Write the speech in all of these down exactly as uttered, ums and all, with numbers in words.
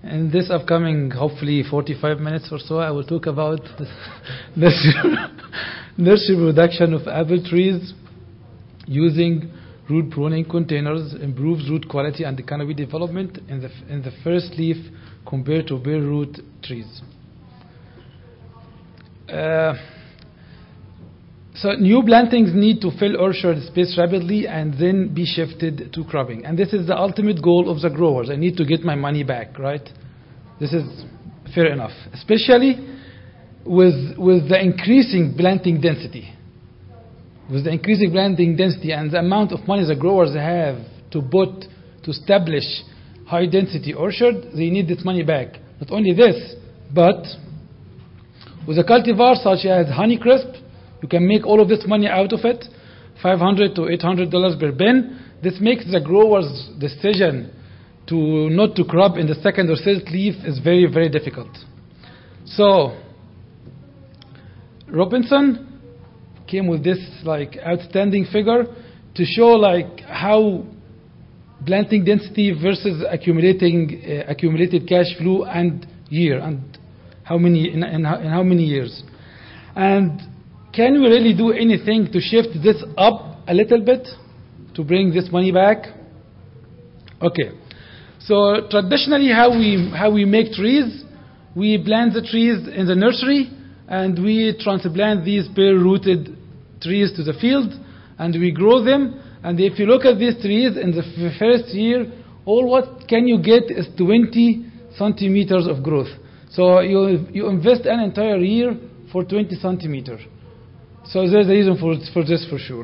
In this upcoming, hopefully forty-five minutes or so, I will talk about the nursery, nursery production of apple trees using root pruning containers, improves root quality and canopy development in the, in the first leaf compared to bare root trees. Uh, so new plantings need to fill orchard space rapidly and then be shifted to cropping. And this is the ultimate goal of the growers. I need to get my money back, right? This is fair enough, especially with, with the increasing planting density. With the increasing planting density and the amount of money the growers have to put to establish high density orchard, they need this money back. Not only this, but with a cultivar such as Honeycrisp, you can make all of this money out of it, five hundred to eight hundred dollars per bin. This makes the grower's decision to not to crop in the second or third leaf is very, very difficult. So Robinson came with this like outstanding figure to show like how planting density versus accumulating uh, accumulated cash flow and year and how many in, in, how, in how many years. And can we really do anything to shift this up a little bit to bring this money back? Okay. So traditionally how we how we make trees, we plant the trees in the nursery and we transplant these bare-rooted trees to the field and we grow them. And if you look at these trees in the f- first year, all what can you get is twenty centimeters of growth. So you you invest an entire year for twenty centimeters. So there's a reason for for this for sure.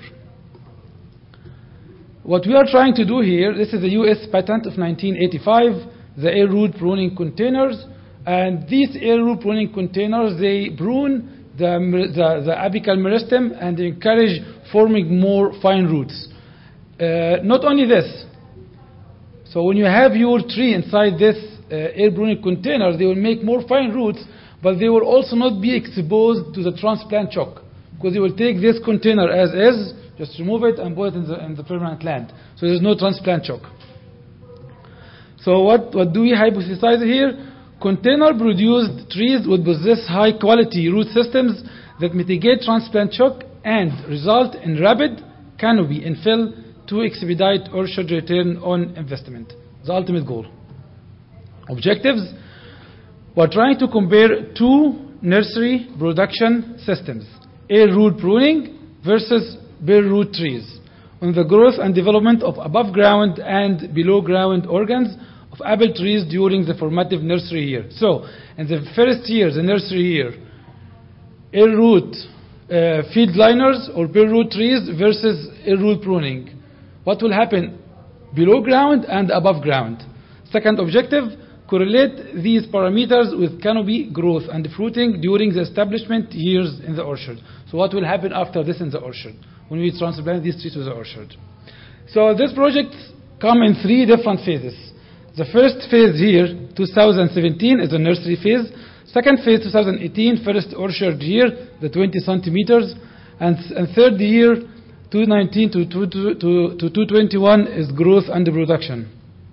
What we are trying to do here, this is a U S patent of nineteen eighty-five, the air root pruning containers. And these air root pruning containers, they prune the, the, the apical meristem and they encourage forming more fine roots. Uh, not only this, so when you have your tree inside this uh, air pruning container, they will make more fine roots, but they will also not be exposed to the transplant shock, because they will take this container as is, just remove it and put it in the, in the permanent land. So there's no transplant shock. So what, what do we hypothesize here? Container-produced trees would possess high-quality root systems that mitigate transplant shock and result in rapid canopy infill to expedite orchard return on investment. The ultimate goal. Objectives. We're trying to compare two nursery production systems, air root pruning versus bare root trees, on the growth and development of above ground and below ground organs of apple trees during the formative nursery year. So, in the first year, the nursery year, air root uh, field liners or bare root trees versus air root pruning. What will happen below ground and above ground? Second objective, correlate these parameters with canopy growth and fruiting during the establishment years in the orchard. So what will happen after this in the orchard when we transplant these trees to the orchard? So this project come in three different phases. The first phase here, two thousand seventeen, is the nursery phase. Second phase, two thousand eighteen, first orchard year, the twenty centimeters. And, and third year, two nineteen to, to, to, to two twenty-one, is growth and production.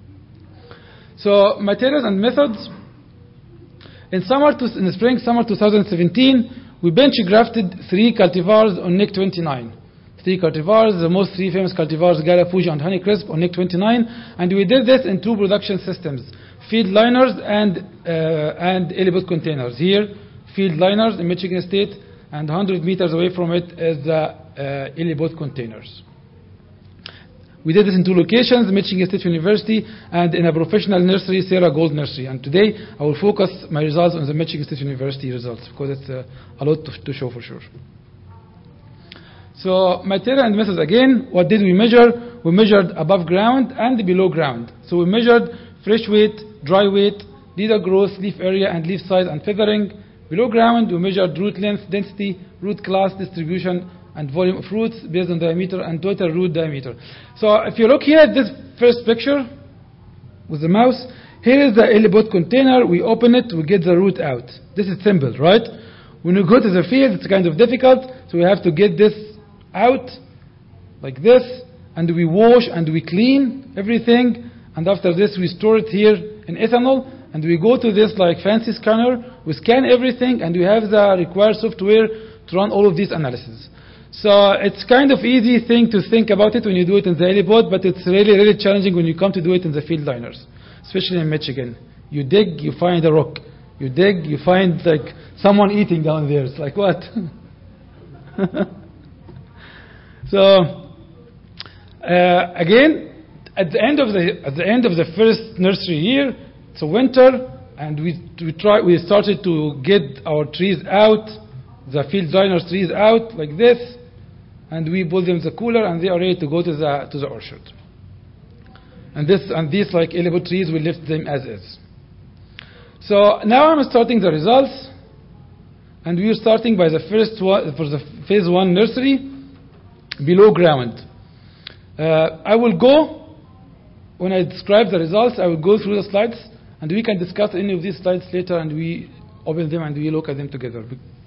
So materials and methods. In summer, to, in the spring, summer two thousand seventeen, we bench grafted three cultivars on N I C twenty-nine. Three cultivars, the most three famous cultivars, Gala, Fuji, and Honeycrisp on N I C twenty-nine. And we did this in two production systems, field liners and, uh, and Elibot containers. Here, field liners in Michigan State, and one hundred meters away from it is the uh, Elibot containers. We did this in two locations, Michigan State University and in a professional nursery, Sarah Gold Nursery. And today, I will focus my results on the Michigan State University results, because it's uh, a lot to, to show for sure. So material and methods again, what did we measure? We measured above ground and below ground. So we measured fresh weight, dry weight, leader growth, leaf area, and leaf size and feathering. Below ground, we measured root length, density, root class, distribution, and volume of roots based on diameter and total root diameter. So if you look here at this first picture with the mouse, here is the Elibot container. We open it, we get the root out. This is simple, right? When you go to the field, it's kind of difficult, so we have to get this out like this, and we wash and we clean everything, and after this we store it here in ethanol, and we go to this like fancy scanner, we scan everything, and we have the required software to run all of these analyses. So it's kind of easy thing to think about it when you do it in the heliport, but it's really, really challenging when you come to do it in the field liners, especially in Michigan. You dig, you find a rock. You dig, you find like someone eating down there. It's like, what? So uh, again, at the end of the at the end of the first nursery year, it's a winter, and we we try we started to get our trees out, the field liners trees out like this, and we put them in the cooler, and they are ready to go to the to the orchard. And this and these like heliport trees, we left them as is. So now I'm starting the results, and we are starting by the first one for the phase one nursery below ground. Uh, I will go, when I describe the results, I will go through the slides, and we can discuss any of these slides later, and we open them and we look at them together.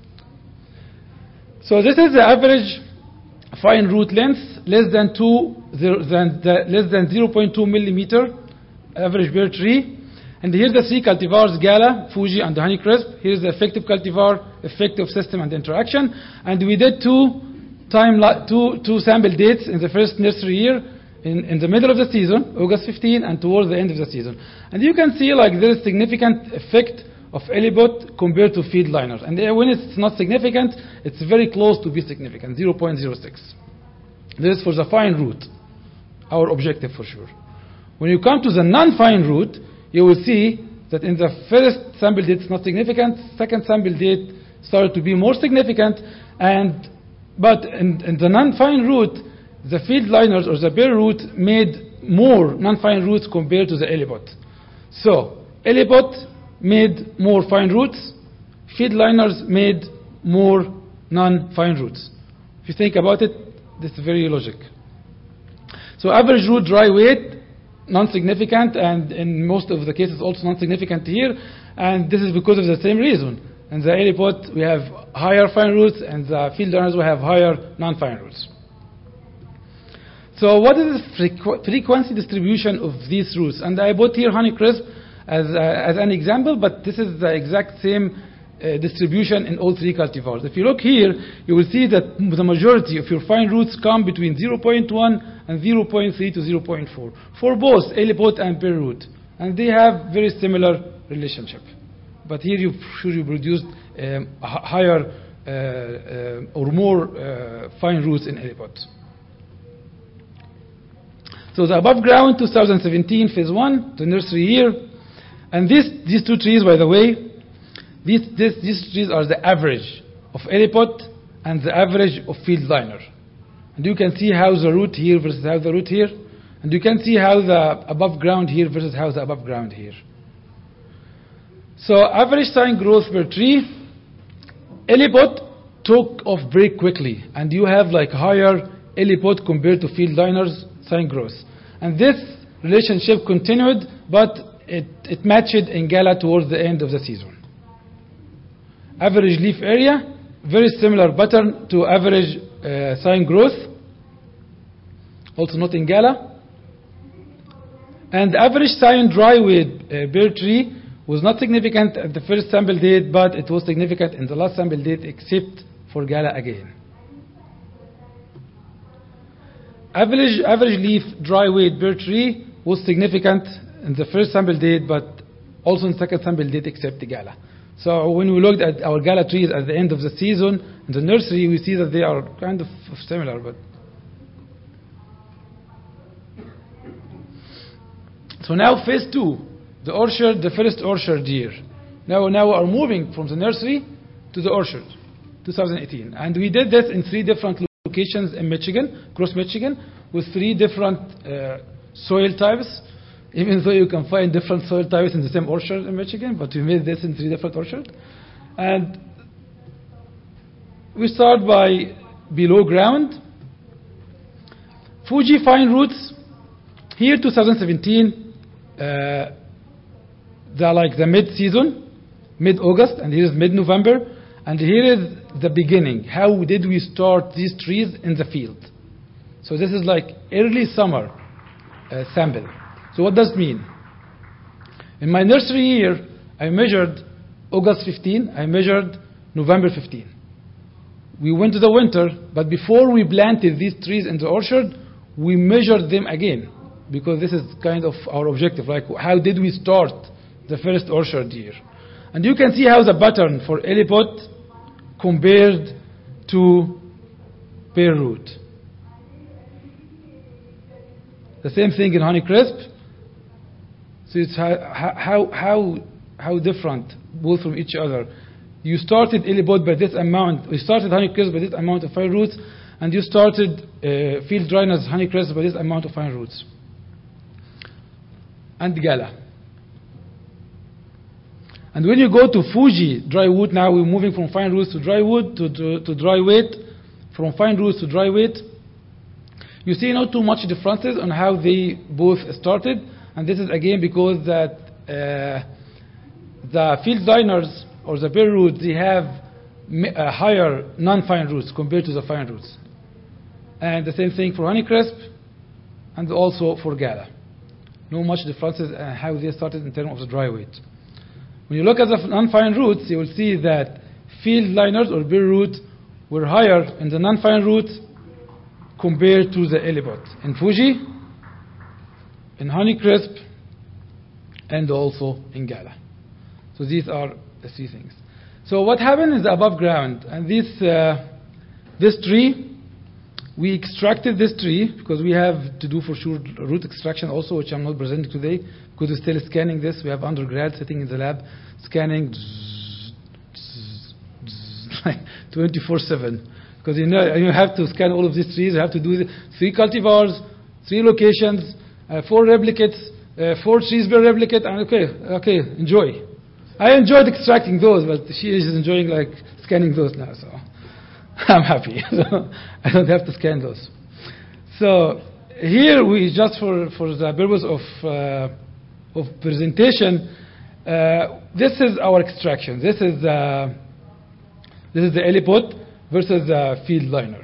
So this is the average fine root length, less than two, zero, than the, less than zero point two millimeter average per tree. And here's the three cultivars, Gala, Fuji, and Honeycrisp. Here's the effective cultivar, effective system, and interaction. And we did two time two two sample dates in the first nursery year, in, in the middle of the season, August fifteenth, and towards the end of the season. And you can see like there is significant effect of heliport compared to field liners. And when it's not significant, it's very close to be significant, zero point zero six. This is for the fine root, our objective for sure. When you come to the non-fine root, you will see that in the first sample date it's not significant, second sample date started to be more significant, and but in, in the non-fine root, the field liners or the bare root made more non-fine roots compared to the heliport. So heliport made more fine roots, field liners made more non-fine roots. If you think about it, this is very logic. So average root dry weight, non-significant, and in most of the cases also non-significant here, and this is because of the same reason. In the heliport we have higher fine roots, and the field liners will have higher non-fine roots. So what is the frequ frequency distribution of these roots? And I put here Honeycrisp as, uh, as an example, but this is the exact same uh, distribution in all three cultivars. If you look here, you will see that the majority of your fine roots come between zero point one and zero point three to zero point four for both heliport and bare root, and they have very similar relationship. But here you sure you produced um, higher uh, uh, or more uh, fine roots in heliport. So the above ground twenty seventeen phase one, the nursery year, and this, these two trees, by the way, these, this, these trees are the average of heliport and the average of field liner. And you can see how the root here versus how the root here, and you can see how the above ground here versus how the above ground here. So average sign growth per tree, heliport took off very quickly, and you have like higher heliport compared to field liners sign growth. And this relationship continued, but it, it matched in Gala towards the end of the season. Average leaf area, very similar pattern to average uh, sign growth, also not in Gala. And the average sign dry weight uh, bare tree was not significant at the first sample date, but it was significant in the last sample date, except for Gala again. Average, average leaf dry weight per tree was significant in the first sample date, but also in the second sample date, except the Gala. So when we looked at our Gala trees at the end of the season in the nursery, we see that they are kind of similar. But so now phase two, the orchard, the first orchard year. Now, now we are moving from the nursery to the orchard, twenty eighteen. And we did this in three different locations in Michigan, across Michigan, with three different uh, soil types, even though you can find different soil types in the same orchard in Michigan, but we made this in three different orchards. And we start by below ground. Fuji fine roots, here twenty seventeen, uh, they're like the mid-season, mid-August, and here is mid-November, and here is the beginning. How did we start these trees in the field? So this is like early summer uh, sample. So what does it mean? In my nursery year, I measured August fifteenth, I measured November fifteenth. We went to the winter, but before we planted these trees in the orchard, we measured them again, because this is kind of our objective, like how did we start the first orchard year. And you can see how the pattern for Elipot compared to bare root. The same thing in Honeycrisp. So it's how, how, how, how different both from each other. You started Elipot by this amount, you started Honeycrisp by this amount of fine roots, and you started uh, Field Dryness Honeycrisp by this amount of fine roots. And Gala. And when you go to Fuji dry wood, now we're moving from fine roots to dry wood to, to, to dry weight, from fine roots to dry weight. You see not too much differences on how they both started, and this is again because that uh, the field liners or the bare roots, they have a higher non-fine roots compared to the fine roots. And the same thing for Honeycrisp and also for Gala. No much differences in how they started in terms of the dry weight. When you look at the non-fine roots, you will see that field liners or bare roots were higher in the non-fine roots compared to the Elipot. In Fuji, in Honeycrisp, and also in Gala. So these are the three things. So what happened is above ground, and this, uh, this tree, we extracted this tree because we have to do for sure root extraction also, which I'm not presenting today because we're still scanning this. We have undergrads sitting in the lab scanning twenty-four seven because you know you have to scan all of these trees. You have to do the three cultivars, three locations, uh, four replicates, uh, four trees per replicate, and okay, okay, enjoy. I enjoyed extracting those, but she is enjoying like scanning those now, so I'm happy. So I don't have to scan those. So here we just for for the purpose of uh, of presentation, uh, this is our extraction. This is uh, this is the Elipot versus the field liner,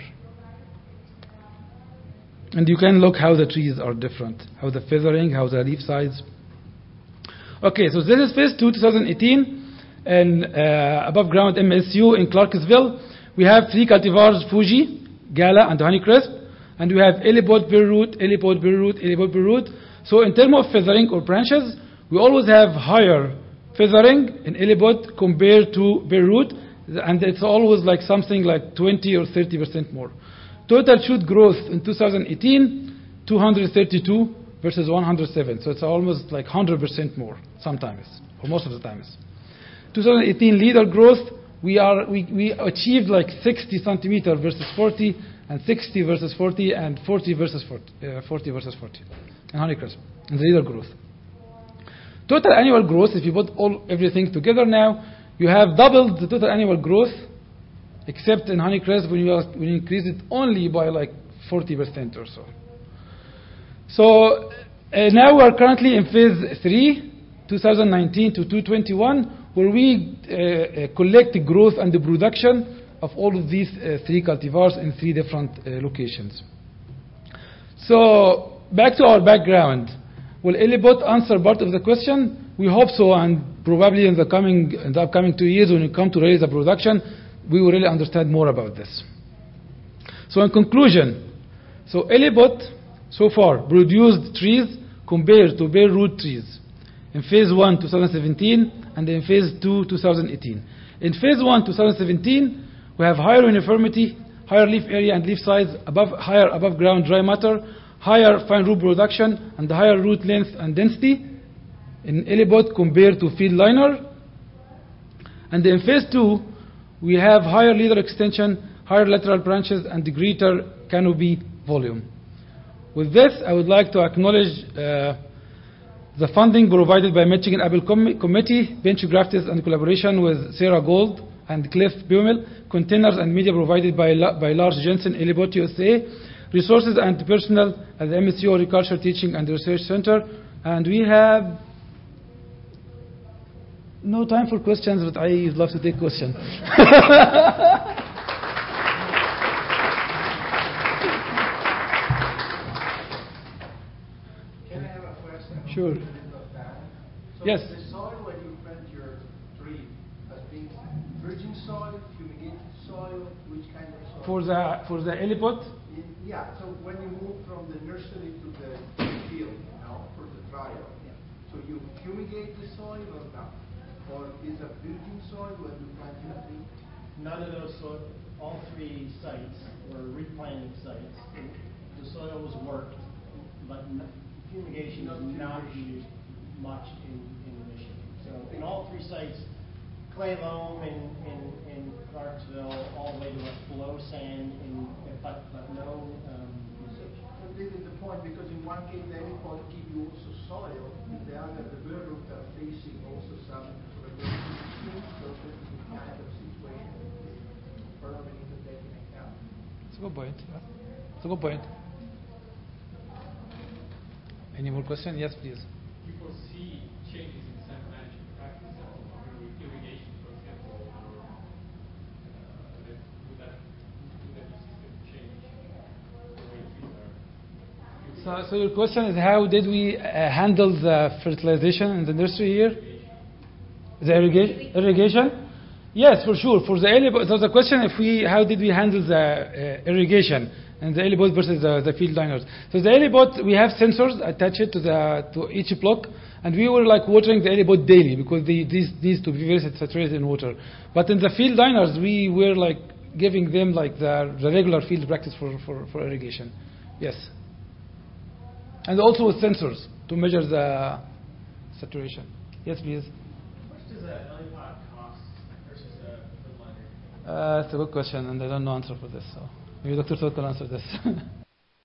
and you can look how the trees are different, how the feathering, how the leaf size. Okay, so this is phase two, twenty eighteen, and uh, above ground M S U in Clarksville. We have three cultivars, Fuji, Gala, and Honeycrisp, and we have Elipot bare root, Elipot bare root, Elipot bare root. So in terms of feathering or branches, we always have higher feathering in Elipot compared to bare root, and it's always like something like twenty or thirty percent more. Total shoot growth in two thousand eighteen, two hundred thirty-two versus one hundred seven, so it's almost like one hundred percent more sometimes, or most of the times. twenty eighteen leader growth, we are we, we achieved like sixty centimeter versus forty, and sixty versus forty, and forty versus forty, uh, forty versus forty in Honeycrisp in the leader growth. Total annual growth, if you put all everything together now, you have doubled the total annual growth, except in Honeycrisp when you, when you increase it only by like forty percent or so. So uh, now we are currently in phase three, twenty nineteen to two twenty-one, where we uh, uh, collect the growth and the production of all of these uh, three cultivars in three different uh, locations. So back to our background. Will Elipot answer part of the question? We hope so, and probably in the coming, in the upcoming two years, when we come to raise the production, we will really understand more about this. So in conclusion, so Elipot so far produced trees compared to bare root trees in phase one, twenty seventeen, and in phase two, twenty eighteen. In phase one, twenty seventeen, we have higher uniformity, higher leaf area and leaf size, above, higher above ground dry matter, higher fine root production, and higher root length and density in Elipot compared to field liner. And in phase two, we have higher leader extension, higher lateral branches, and greater canopy volume. With this, I would like to acknowledge uh, the funding provided by Michigan Apple Com- Committee, Bench Graftis, and collaboration with Sarah Gold and Cliff Bumel, containers and media provided by, La- by Lars Jensen, Elipot U S A, resources and personnel at the M S U Horticulture Teaching and Research Center. And we have no time for questions, but I'd love to take questions. Can I have a question? Sure. So Yes. the soil when you plant your tree has been virgin soil, fumigated soil, which kind of soil? For the for the heliport, In, yeah. So when you move from the nursery to the field, you know, for the trial, so you fumigate the soil or not? Or is a virgin soil when you plant your tree? None of those soil, all three sites were replanting sites. The soil was worked, but n- fumigation is not used much in, in Michigan. So in all three sites, clay loam in, in, in Clarksville, all the way to like below sand, in, but, but no um, usage. So this is the point, because in one case the heliport give you also soil, in the other the bird root are facing also some regulations, so this is the kind of situation that we probably need to take into account. it's a good point. Yeah. It's a good point. Any more questions? Yes, please. You foresee changes in sand management practice or irrigation, for example, or uh, that, would that would that system change the way trees are? So, so your question is how did we uh, handle the fertilization in the nursery here? The irrigation? Irrigation? Yes, for sure. For the heliport, so the question if we how did we handle the uh, irrigation and the heliport versus the, the field liners. So the heliport, we have sensors attached to the to each block, and we were like watering the heliport daily because they, these needs to be very saturated in water. But in the field liners, we were like giving them like the, the regular field practice for, for, for irrigation. Yes. And also with sensors to measure the saturation. Yes, please. How much does a helipod cost versus a field liner? Uh, that's a good question, and I don't know answer for this. So maybe Doctor Todd can answer this.